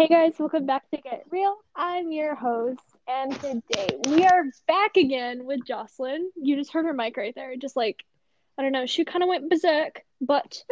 Hey guys, welcome back to Get Real. I'm your host, and today we are back again with Jocelyn. You just heard her mic right there, just like I don't know, she kind of went berserk, but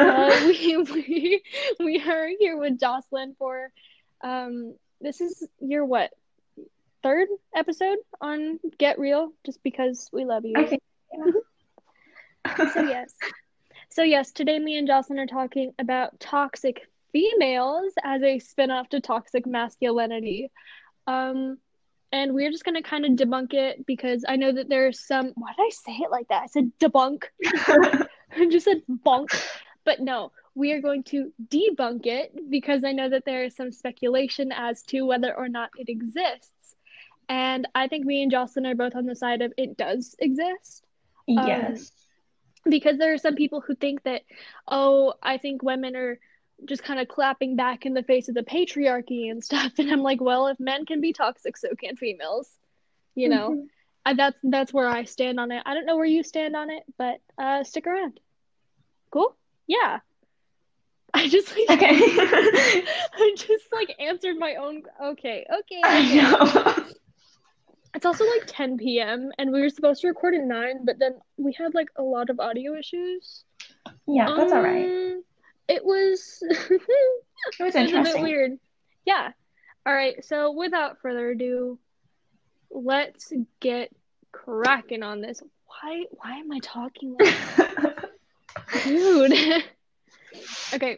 we are here with Jocelyn for this is your what third episode on Get Real, just because we love I you. think, So yeah. yes, So yes, today me and Jocelyn are talking about toxic females as a spin-off to toxic masculinity. Um, and we're just gonna kind of debunk it because I know that there's some. Why did I say it like that? I said debunk. I just said bunk, but no, we are going to debunk it because I know that there is some speculation as to whether or not it exists. And I think me and Jocelyn are both on the side of it does exist. Um, Yes. because there are some people who think that, oh, I think women are just kind of clapping back in the face of the patriarchy and stuff. And I'm like, well, if men can be toxic, so can females. You know, Mhm. that's where I stand on it. I don't know where you stand on it, but stick around. Cool. Yeah. I just like Okay. I just like answered my own. Okay, okay, I okay. know. It's also like 10 p.m. and we were supposed to record at 9, but then we had like a lot of audio issues. Yeah, that's all right. Um, it was It was it was a bit interesting. weird. Yeah. All right. So without further ado, let's get cracking on this. Why am I talking like that? Dude. Okay.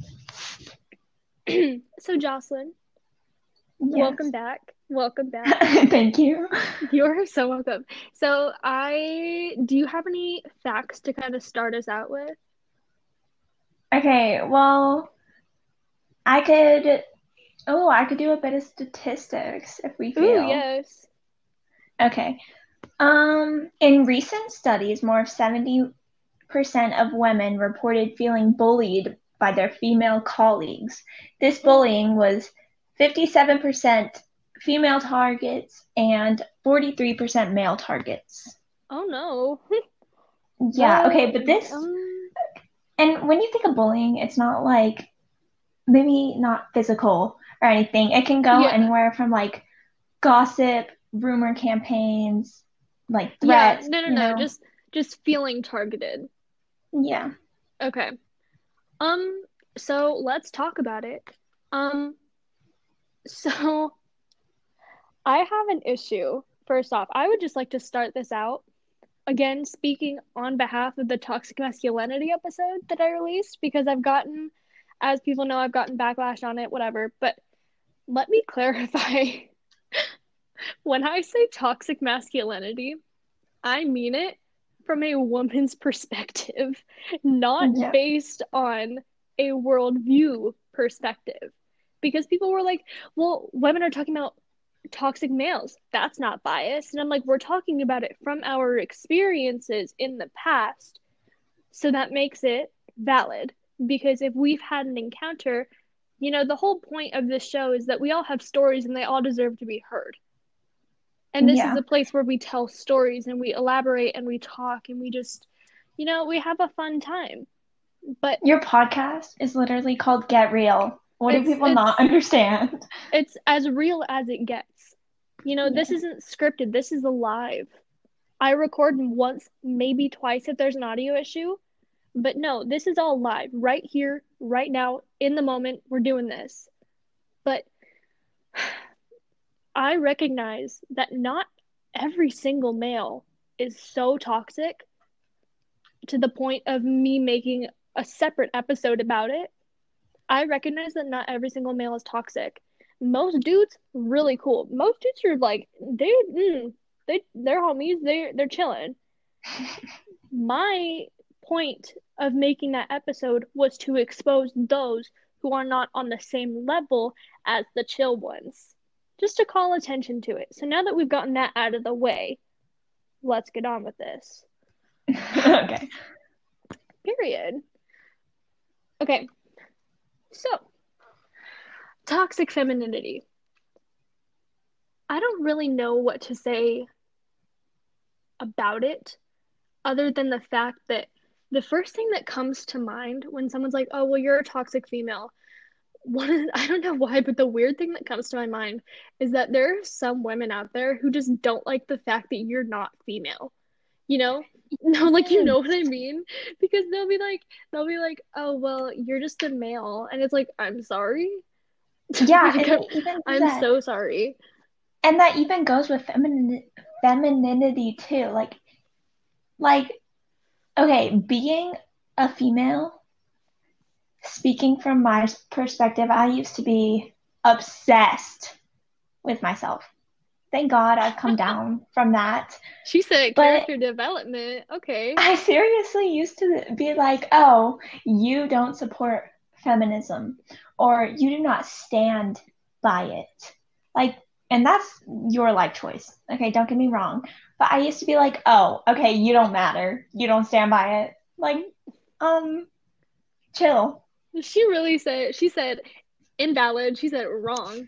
So Jocelyn, welcome Yes. back. Welcome back. Thank you. You're so welcome. So I do you have any facts to kind of start us out with? Okay, well, I could do a bit of statistics if we Ooh, feel. yes. Okay. In recent studies, more of 70% of women reported feeling bullied by their female colleagues. This Oh. bullying was 57% female targets and 43% male targets. Oh no. Yeah, okay, but The this, and when you think of bullying, it's not like maybe not physical or anything. It can go yeah. anywhere from like gossip, rumor campaigns, like Yeah, threats, no, no, you no. know? Just feeling targeted. Yeah. Okay. Um, so let's talk about it. Um, so I have an issue. First off, I would just like to start this out again, speaking on behalf of the toxic masculinity episode that I released because as people know, I've gotten backlash on it, whatever. But let me clarify. When I say toxic masculinity, I mean it from a woman's perspective, not Yeah. based on a worldview perspective. Because people were like, well, women are talking about toxic males. That's not bias. And I'm like, we're talking about it from our experiences in the past. So that makes it valid. Because if we've had an encounter, the whole point of this show is that we all have stories and they all deserve to be heard. And this is Yeah. a place where we tell stories and we elaborate and we talk and we just, we have a fun time. But Your podcast is literally called Get Real. What do it's people not it's understand? it's as real as it gets. This Yeah. isn't scripted. This is alive. I record once, maybe twice if there's an audio issue, but no, this is all live right here, right now, in the moment. We're doing this. But I recognize that not every single male is so toxic to the point of me making a separate episode about it. I recognize that not every single male is toxic. Most dudes really cool. Most dudes are like they're homies. They're chilling. My point of making that episode was to expose those who are not on the same level as the chill ones. Just to call attention to it. So now that we've gotten that out of the way, let's get on with this. Okay. Period. Okay, so toxic femininity. I don't really know what to say about it other than the fact that the first thing that comes to mind when someone's like, oh, well, you're a toxic female, I don't know why, but the weird thing that comes to my mind is that there are some women out there who just don't like the fact that you're not female. You know? No, like you know what I Yes. mean? Because they'll be like, "Oh, well, you're just a male." And it's like, "I'm sorry." Yeah, Like and it even does I'm that. so sorry. And that even goes with femininity too. Like, okay, being a female, speaking from my perspective, I used to be obsessed with myself. Thank God I've come down from that. She said But character development. Okay. I seriously used to be like, oh, you don't support feminism or you do not stand by it. Like, and that's your life choice. Okay, don't get me wrong. But I used to be like, oh, okay, you don't matter. You don't stand by it. Like, um, chill. She said invalid. She said wrong.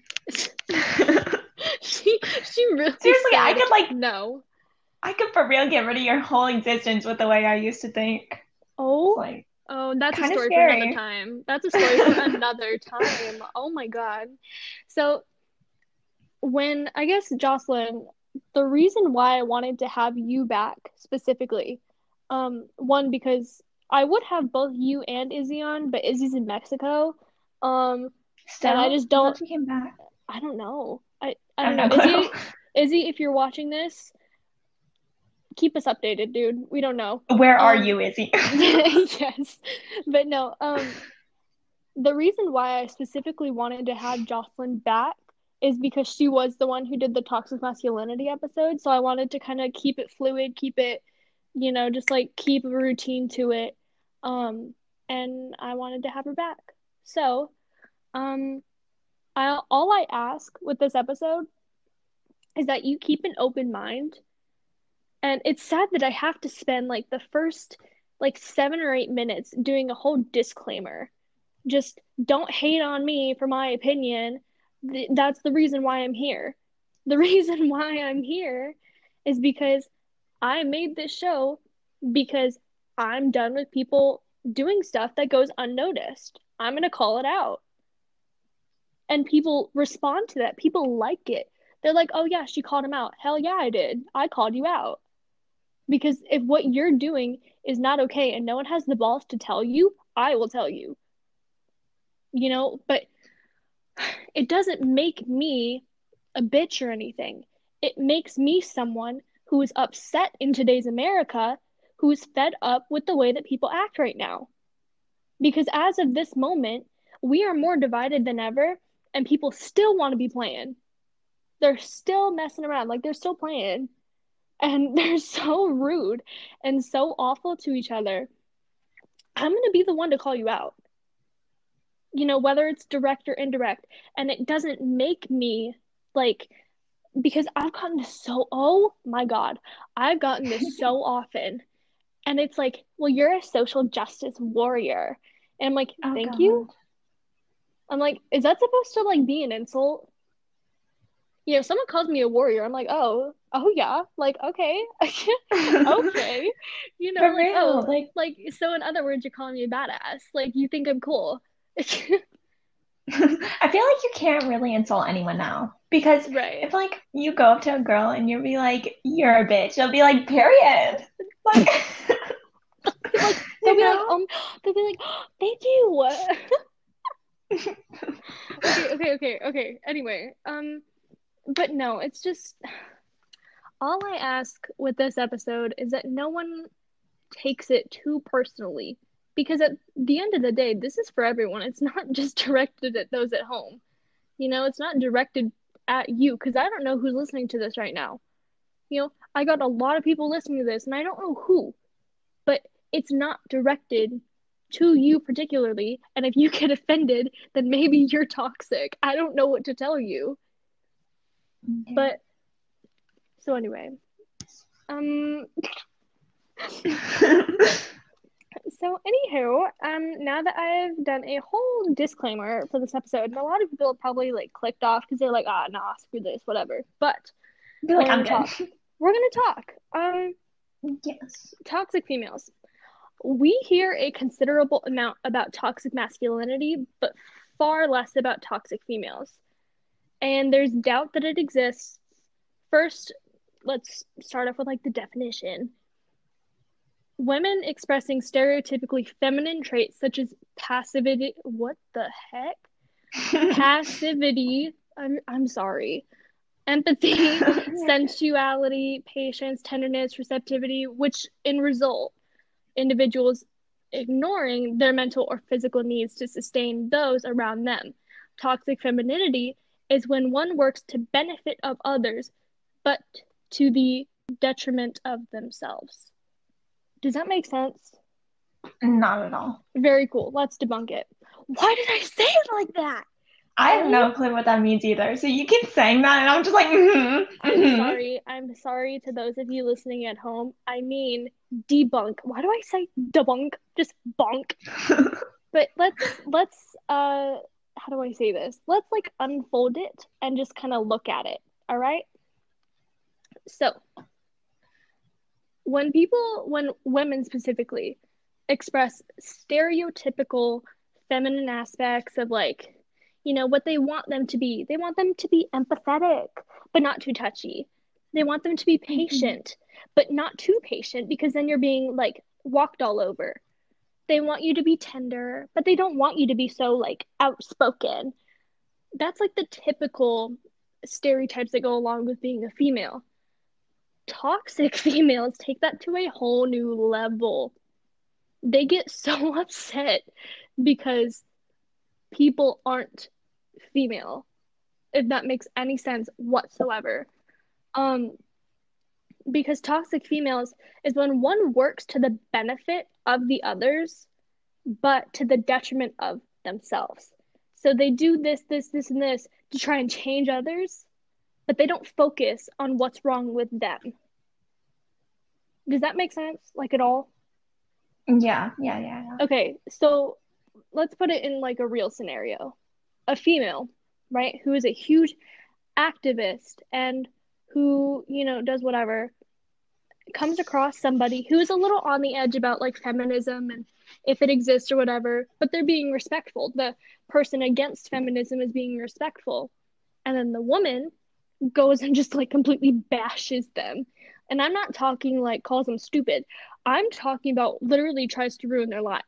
She really Seriously, said no. I could for real get rid of your whole existence with the way I used to think. It's Oh, like oh, that's a kind of story for another scary. time. That's a story for another time. Oh my God. So when I guess Jocelyn, the reason why I wanted to have you back specifically, one because I would have both you and Izzy on, but Izzy's in Mexico, um, and I Still, just I don't. thought you came back. I don't know. I I have don't know. no clue. Izzy, if you're watching this, keep us updated, dude. We don't know. Where are Um, you, Izzy? yes, but no. The reason why I specifically wanted to have Jocelyn back is because she was the one who did the toxic masculinity episode. So I wanted to kind of keep it fluid, keep it, just like keep a routine to it. Um, and I wanted to have her back. So, um, all I ask with this episode is that you keep an open mind. And it's sad that I have to spend like the first like 7 or 8 minutes doing a whole disclaimer. Just don't hate on me for my opinion. That's the reason why I'm here. The reason why I'm here is because I made this show because I'm done with people doing stuff that goes unnoticed. I'm going to call it out. And people respond to that. People like it. They're like, oh, yeah, she called him out. Hell yeah, I did. I called you out. Because if what you're doing is not okay and no one has the balls to tell you, I will tell you. But it doesn't make me a bitch or anything. It makes me someone who is upset in today's America, who is fed up with the way that people act right now. Because as of this moment, we are more divided than ever, and people still want to be playing. They're still messing around, like they're still playing, and they're so rude and so awful to each other. I'm going to be the one to call you out, whether it's direct or indirect. And it doesn't make me like, because I've gotten this so, oh my God, I've gotten this so often. And it's like, well, you're a social justice warrior. And I'm like, Oh thank you. God. I'm like, is that supposed to like be an insult? Someone calls me a warrior. I'm like, oh yeah, like okay, okay, For like real, oh, like so. In other words, you're calling me a badass. Like you think I'm cool, I feel like you can't really insult anyone now because right? if like you go up to a girl and you'll be like, "You're a bitch," they'll be like, "Period." Like, Like they'll you be like, know? they'll be like, thank you. Okay. Anyway, but no, it's just all I ask with this episode is that no one takes it too personally. Because at the end of the day, this is for everyone. It's not just directed at those at home. It's not directed at you because I don't know who's listening to this right now. I got a lot of people listening to this and I don't know who, but it's not directed to you particularly. And if you get offended, then maybe you're toxic. I don't know what to tell you. But so anyway, um, so anywho, now that I've done a whole disclaimer for this episode, and a lot of people probably like clicked off because they're like, ah, nah, screw this, whatever. But Be we're like, gonna I'm talk. good. We're gonna talk. Yes. Toxic females. We hear a considerable amount about toxic masculinity, but far less about toxic females. And there's doubt that it exists. First, let's start off with like the definition. Women expressing stereotypically feminine traits such as passivity. What the heck? Passivity. I'm sorry. Empathy, sensuality, patience, tenderness, receptivity, which in result individuals ignoring their mental or physical needs to sustain those around them. Toxic femininity is when one works to benefit of others, but to the detriment of themselves. Does that make sense? Not at all. Very cool. Let's debunk it. Why did I say it like that? I have no clue what that means either. So you keep saying that, and I'm just like, I'm sorry. I'm sorry to those of you listening at home. I mean debunk. Why do I say debunk? Just bonk. But let's how do I say this? Let's like unfold it and just kind of look at it. All right? So, when women specifically express stereotypical feminine aspects of like, what they want them to be. They want them to be empathetic, but not too touchy. They want them to be patient, but not too patient because then you're being like walked all over. They want you to be tender, but they don't want you to be so like outspoken. That's like the typical stereotypes that go along with being a female. Toxic females take that to a whole new level. They get so upset because people aren't female, if that makes any sense whatsoever. Because toxic females is when one works to the benefit of the others, but to the detriment of themselves. So they do this, and this to try and change others, but they don't focus on what's wrong with them. Does that make sense? Like at all? Yeah. Okay, so let's put it in like a real scenario. A female, right, who is a huge activist and who, does whatever, comes across somebody who is a little on the edge about like feminism and if it exists or whatever, but they're being respectful. The person against feminism is being respectful. And then the woman goes and just like completely bashes them. And I'm not talking like calls them stupid. I'm talking about literally tries to ruin their life.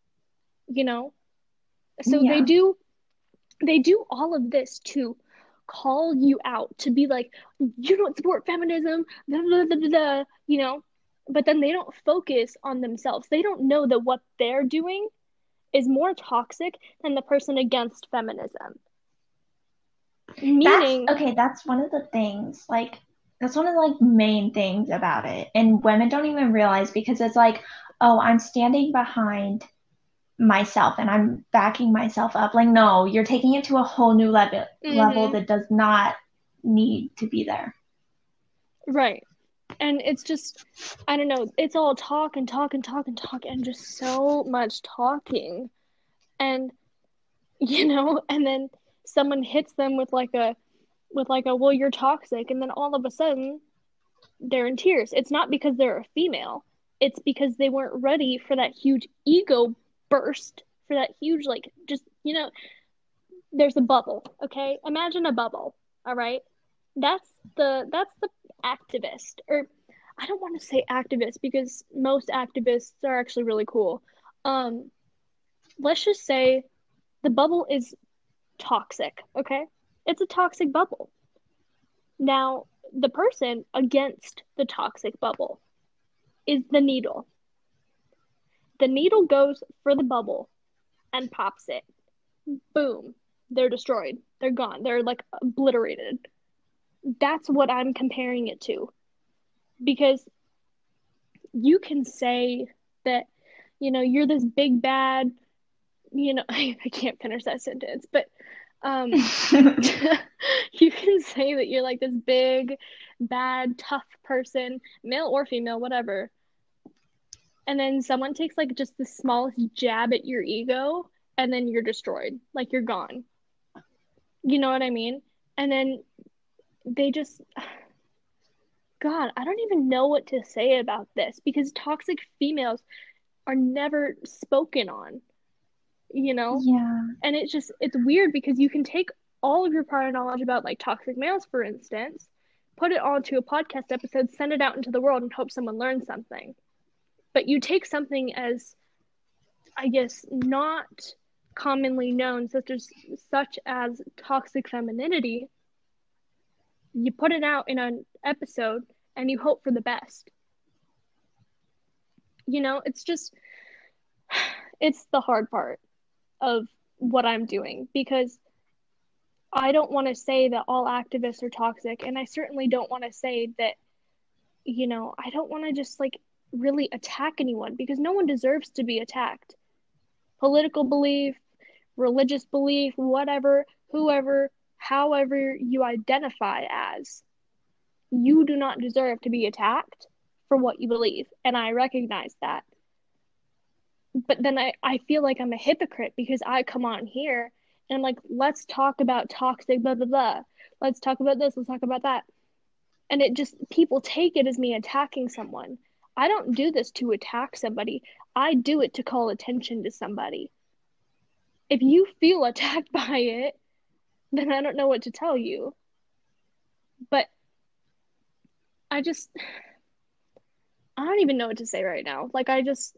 So Yeah. they do all of this to call you out, to be like, you don't support feminism, blah, blah, blah, blah, but then they don't focus on themselves. They don't know that what they're doing is more toxic than the person against feminism. Meaning, that's one of the things, like, that's one of the like main things about it. And women don't even realize because it's like, oh, I'm standing behind myself and I'm backing myself up. Like, no, you're taking it to a whole new level that does not need to be there. Right. And it's just, I don't know, it's all talk and talk and talk and talk and just so much talking. And, and then someone hits them with like a, well, you're toxic. And then all of a sudden they're in tears. It's not because they're a female. It's because they weren't ready for that huge ego burst, for that huge, like, just, there's a bubble, okay? Imagine a bubble, all right? That's the activist, or I don't want to say activist because most activists are actually really cool. Let's just say the bubble is toxic, okay? It's a toxic bubble. Now, the person against the toxic bubble is the needle. The needle goes for the bubble and pops it. Boom. They're destroyed. They're gone. They're like obliterated. That's what I'm comparing it to. Because you can say that, you're this big bad, I can't finish that sentence, but you can say that you're like this big, bad, tough person, male or female, whatever. And then someone takes like just the smallest jab at your ego, and then you're destroyed. Like you're gone. You know what I mean? And then they just, God, I don't even know what to say about this because toxic females are never spoken on. you know? Yeah. And it's weird because you can take all of your prior knowledge about like toxic males, for instance, put it onto a podcast episode, send it out into the world, and hope someone learns something. But you take something as, I guess, not commonly known, such as toxic femininity, you put it out in an episode and you hope for the best. It's just it's the hard part of what I'm doing because I don't want to say that all activists are toxic, and I certainly don't want to say that, I don't want to just like really attack anyone because no one deserves to be attacked. Political belief, religious belief, whatever, whoever, however you identify as, you do not deserve to be attacked for what you believe. And I recognize that. But then I feel like I'm a hypocrite because I come on here and I'm like, let's talk about toxic, blah, blah, blah. Let's talk about this, let's talk about that. And it just, people take it as me attacking someone. I don't do this to attack somebody, I do it to call attention to somebody. If you feel attacked by it, then I don't know what to tell you. But I just, I don't even know what to say right now. Like,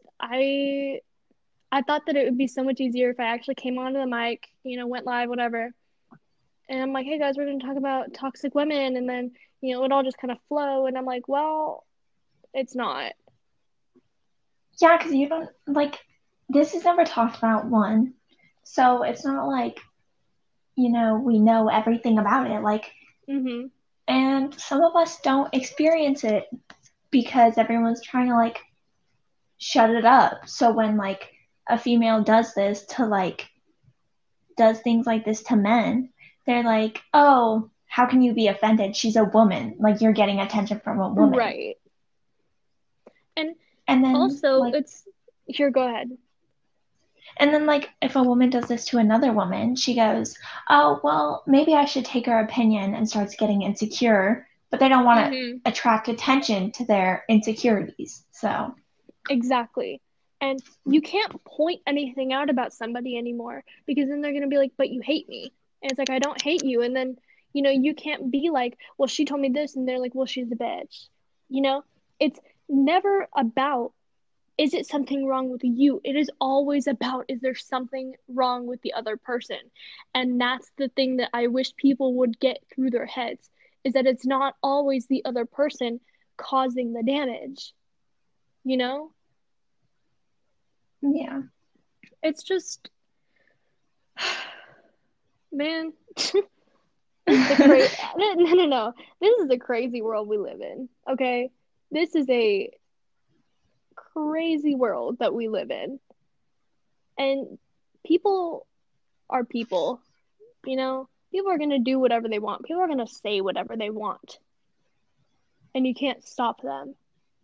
I thought that it would be so much easier if I actually came onto the mic, went live, whatever. And I'm like, hey guys, we're going to talk about toxic women. And then, it would all just kind of flow. And I'm like, well, it's not. Yeah, because you don't, like, this is never talked about, one. So it's not like, we know everything about it. Like, Mm-hmm. and some of us don't experience it because everyone's trying to, like, shut it up. So when, like, a female does this to, like, does things like this to men, they're like, oh, how can you be offended? She's a woman. Like, you're getting attention from a woman. Right. And And then, also, like, here, go ahead. and then, like, if a woman does this to another woman, she goes, oh, well, maybe I should take her opinion, and starts getting insecure, but they don't want to Mm-hmm. attract attention to their insecurities. So, Exactly. And you can't point anything out about somebody anymore because then they're going to be like, but you hate me. And it's like, I don't hate you. And then, you can't be like, well, she told me this. And they're like, well, she's a bitch. It's never about, is it something wrong with you? It is always about, is there something wrong with the other person? And that's the thing that I wish people would get through their heads, is that it's not always the other person causing the damage, you know? yeah. It's just, man, this is the crazy. No. This is the crazy world we live in. Okay, this is a crazy world that we live in, and people are people. People are gonna do whatever they want. People are gonna say whatever they want, and you can't stop them.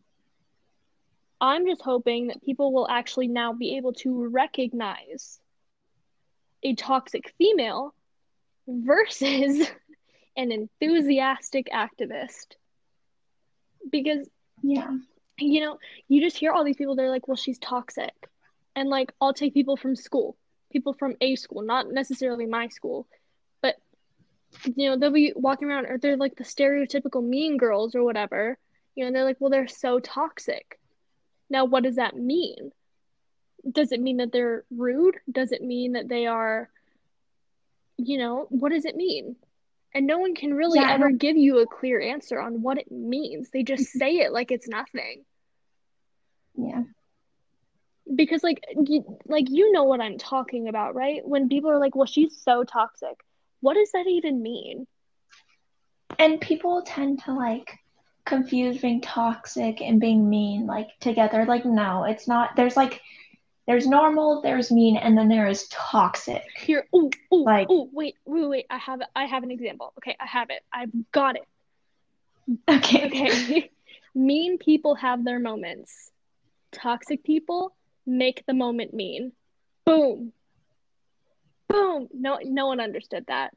I'm just hoping that people will actually now be able to recognize a toxic female versus an enthusiastic activist. Because, Yeah. you just hear all these people, they're like, well, she's toxic. And like, I'll take people from school, people from a school, not necessarily my school, but, they'll be walking around, or they're like the stereotypical mean girls or whatever, and they're like, well, they're so toxic. Now, what does that mean? Does it mean that they're rude? Does it mean that they are, what does it mean? And no one can really Yeah. ever give you a clear answer on what it means. They just say it like it's nothing. Yeah. Because you know what I'm talking about, right? When people are like, "Well, she's so toxic." What does that even mean? And people tend to, like, confuse being toxic and being mean, like, together. Like, no, it's not. There's normal, there's mean, and then there is toxic. Here, Like, wait. I have an example. Okay, I have it. I've got it. okay. Okay. Mean people have their moments. Toxic people make the moment mean. Boom. Boom. No one understood that.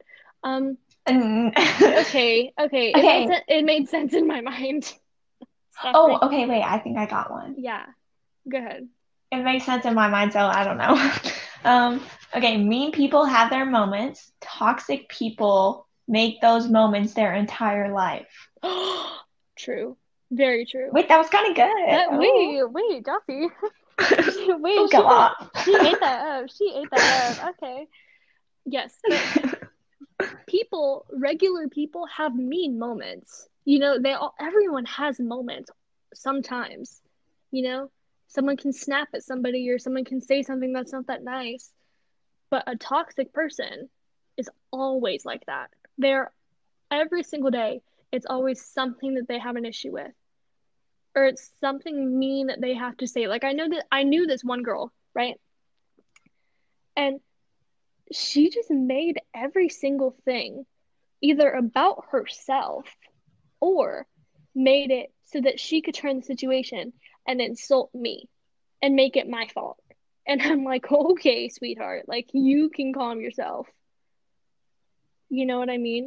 Okay. Okay. It made sense in my mind. Stop Oh, freaking. okay, wait, I think I got one. Yeah. Go ahead. It makes sense in my mind, so I don't know. Okay, mean people have their moments. Toxic people make those moments their entire life. True. Very true. Wait, that was kind of good. That Oh, wait, Jossie. don't Wait, go off. she ate that up. She ate that up. Okay. Yes, but regular people have mean moments. Everyone has moments sometimes. You know, someone can snap at somebody or someone can say something that's not that nice. But a toxic person is always like that. They're every single day, it's always something that they have an issue with. Or it's something mean that they have to say. Like I knew this one girl, right? And she just made every single thing either about herself or made it so that she could turn the situation and insult me and make it my fault. And I'm like, okay, sweetheart, like you can calm yourself. You know what I mean?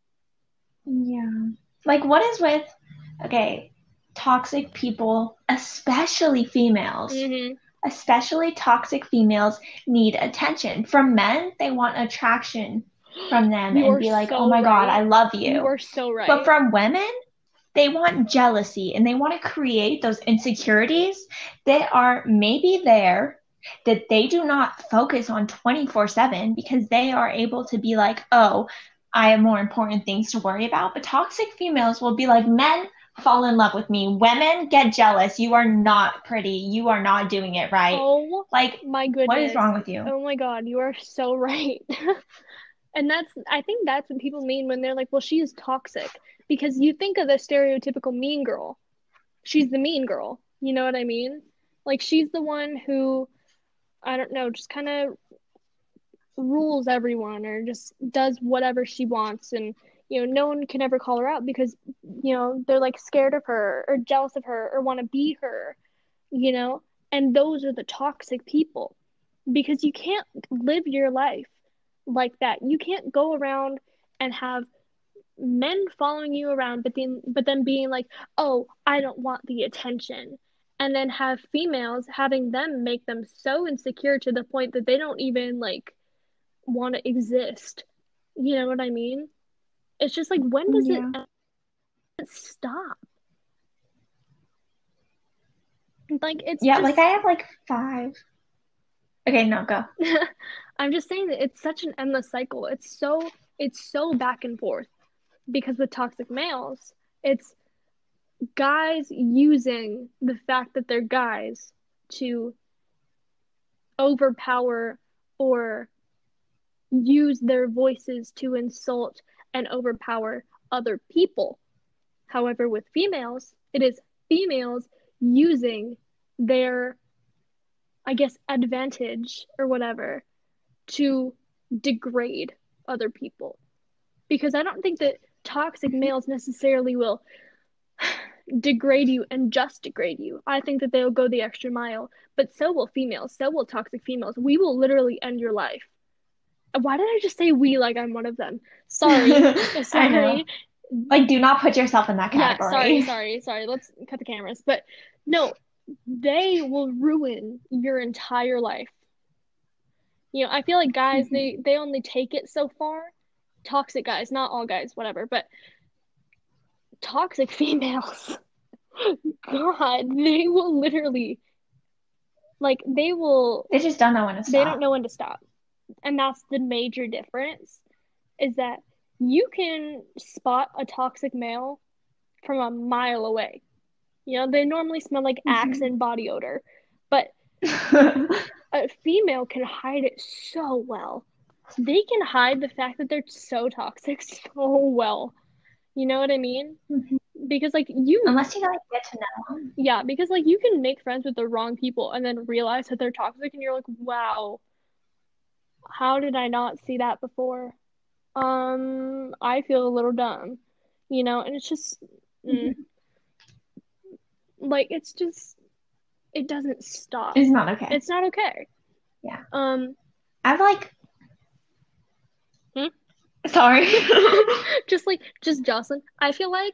Yeah. Like, what is with, okay, toxic people, especially females? Mm-hmm. Especially toxic females need attention. From men, they want attraction from them You and are be like, oh so my God, right. I love You you. are so But right. from women, they want jealousy and they want to create those insecurities that are maybe there that they do not focus on 24/7 because they are able to be like, oh, I have more important things to worry about. But toxic females will be like, men fall in love with me. Women get jealous. You are not pretty. You are not doing it right. Oh Like, my what is goodness. wrong with you? Oh my God, you are so right. And I think that's what people mean when they're like, well, she is toxic. Because you think of the stereotypical mean girl. She's the mean girl. You know what I mean? Like, she's the one who, I don't know, just kind of rules everyone or just does whatever she wants. And, no one can ever call her out because, they're like scared of her or jealous of her or want to be her, you know? And those are the toxic people because you can't live your life like that. You can't go around and have men following you around but then being like, "Oh, I don't want the attention." And then have females having them make them so insecure to the point that they don't even like want to exist. You know what I mean? It's just like when does it Yeah. stop? Like it's Yeah, like just I have like five. Okay, no, go. I'm just saying that it's such an endless cycle. It's so back and forth because with toxic males, it's guys using the fact that they're guys to overpower or use their voices to insult and overpower other people. However, with females, it is females using their, I guess, advantage or whatever to degrade other people. Because I don't think that toxic males necessarily will degrade you and just degrade you. I think that they'll go the extra mile, but so will females, so will toxic females. We will literally end your life. Why did I just say we like I'm one of them? Sorry. I know. Sorry. Like, do not put yourself in that Yeah, sorry, category. sorry, sorry. Let's cut the cameras. But no, they will ruin your entire life. I feel like guys, they only take it so far. Toxic guys, not all guys, whatever, but toxic females. God, they will literally like They just don't know when to they don't stop. know when to stop. And that's the major difference is that you can spot a toxic male from a mile away. They normally smell like Axe Mhm. and body odor, but a female can hide it so well. They can hide the fact that they're so toxic so well. You know what I mean? Mhm. Because like you Unless you like get to know them. yeah, because like you can make friends with the wrong people and then realize that they're toxic and you're like, "Wow, how did I not see that before?" I feel a little dumb, and it's just mm, Mhm. like it doesn't stop. It's not okay. It's not okay. Yeah. Um, I've like, hmm? sorry. just Jocelyn. I feel like,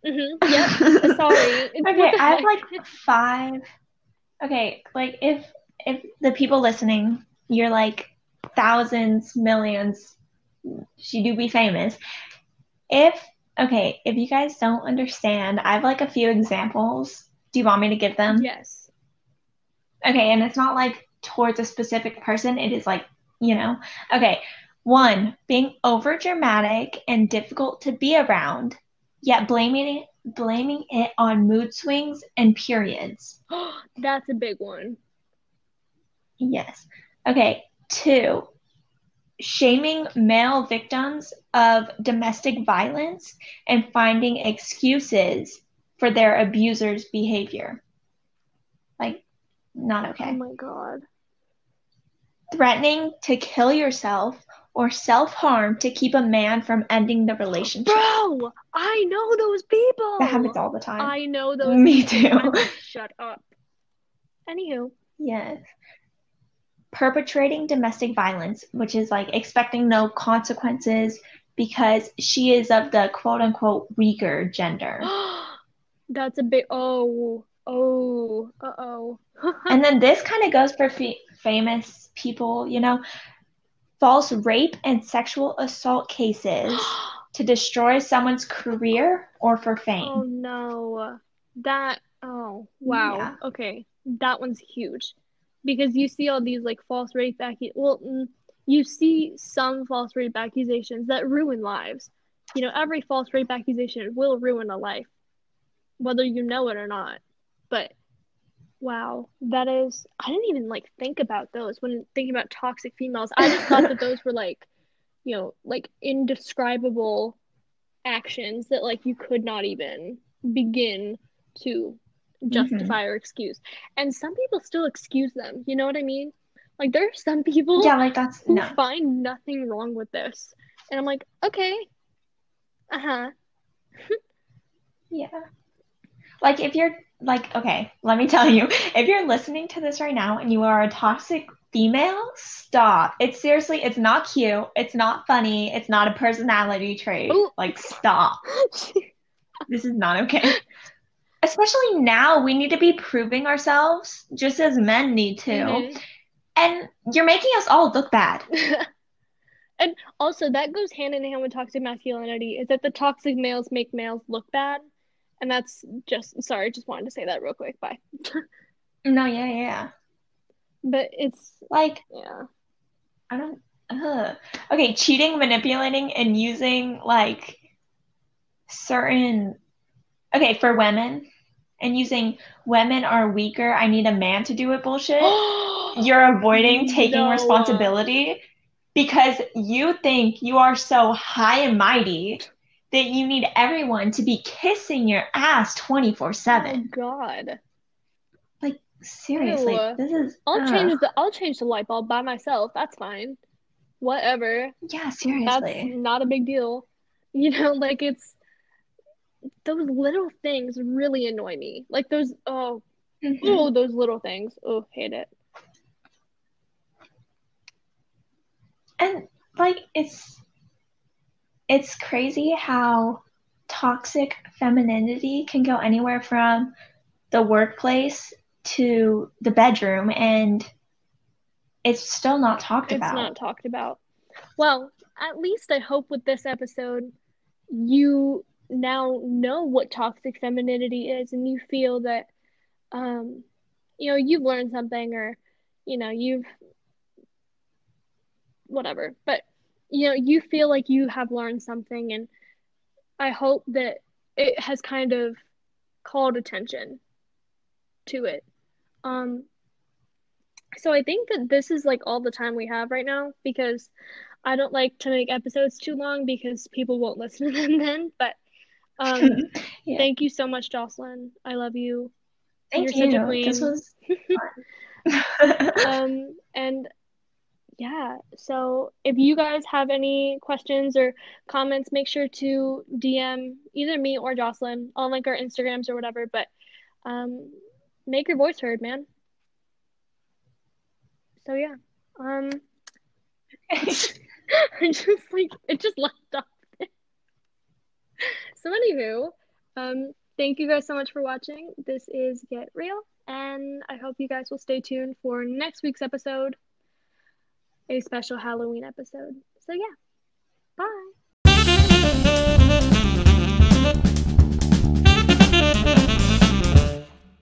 yep. Sorry. What Okay, the I have heck? like five. Okay, like if if the people listening, you're like thousands, millions, she do be famous. If if you guys don't understand, I have like a few examples. Do you want me to give them? Yes. Okay, and it's not like towards a specific person, it is like, you know. Okay, one, being over dramatic and difficult to be around, yet blaming it on mood swings and periods. That's a big one. Yes. Okay, two, shaming male victims of domestic violence and finding excuses for their abuser's behavior. Like, not Oh okay. my God. Threatening to kill yourself or self-harm to keep a man from ending the relationship. Bro, I know those That happens people. all the time. I know those Me people. too. I'm like, shut up. Anywho. Yes. Perpetrating domestic violence, which is like expecting no consequences because she is of the quote unquote weaker gender. That's a big, uh-oh. And then this kind of goes for famous people, false rape and sexual assault cases to destroy someone's career or for Oh fame. no. Oh, wow. Yeah. Okay. That one's huge. Because you see all these like false rape you see some false rape accusations that ruin lives. Every false rape accusation will ruin a life, whether you know it or not. But wow, I didn't even like think about those when thinking about toxic females. I just thought that those were like indescribable actions that like you could not even begin to hmm justify or excuse. And some people still excuse them. You know what I mean? Like there are some people Yeah, like that's who no. find nothing wrong with this. And I'm like, okay, uh-huh. Yeah. Like if you're like, okay, let me tell you, if you're listening to this right now and you are a toxic female, stop. It's not cute, it's not funny, it's not a personality trait. Oh, Like stop. This is not okay. Especially now, we need to be proving ourselves just as men need to. hmm And you're making us all look bad. And also that goes hand in hand with toxic masculinity, is that the toxic males make males look bad. And that's just sorry, just wanted to say that real quick. Bye. No, yeah, yeah. But it's Like, yeah. I don't okay, cheating, manipulating, and using like certain okay, for women and using women are weaker, I need a man to do it bullshit. You're avoiding taking No. responsibility because you think you are so high and mighty that you need everyone to be kissing your ass Oh 24/7. God. Like seriously, Ew. this is I'll change the light bulb by myself. That's fine. Whatever. yeah, That's seriously. not a big deal. Like it's those little things really annoy me. Like hmm those little things. Oh, hate it. And like it's crazy how toxic femininity can go anywhere from the workplace to the bedroom and it's still not talked It's about. not talked about. Well, at least I hope with this episode you now know what toxic femininity is and you feel that um you've learned something or you've whatever. But you feel like you have learned something and I hope that it has kind of called attention to it. Um so I think that this is like all the time we have right now because I don't like to make episodes too long because people won't listen to them then. But um Yeah. thank you so much, Jocelyn. I love you. You're Thank such a you. This queen. was fun. And yeah, so if you guys have any questions or comments, make sure to DM either me or Jocelyn on like our Instagrams or whatever. But um, make your voice heard, man. So yeah, um, I just like it just left off. So anywho, thank you guys so much for watching. This is Get Real, And I hope you guys will stay tuned for next week's episode, a special Halloween episode. So, yeah, bye.